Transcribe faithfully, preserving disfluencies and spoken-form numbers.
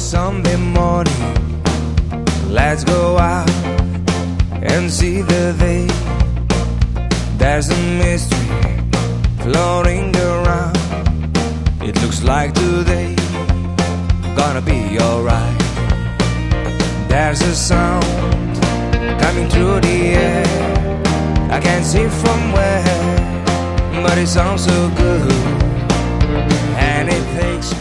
Sunday morning, let's go out and see the day. There's a mystery floating around. It looks like today gonna be alright. There's a sound coming through the air. I can't see from where, but it sounds so good, and it takes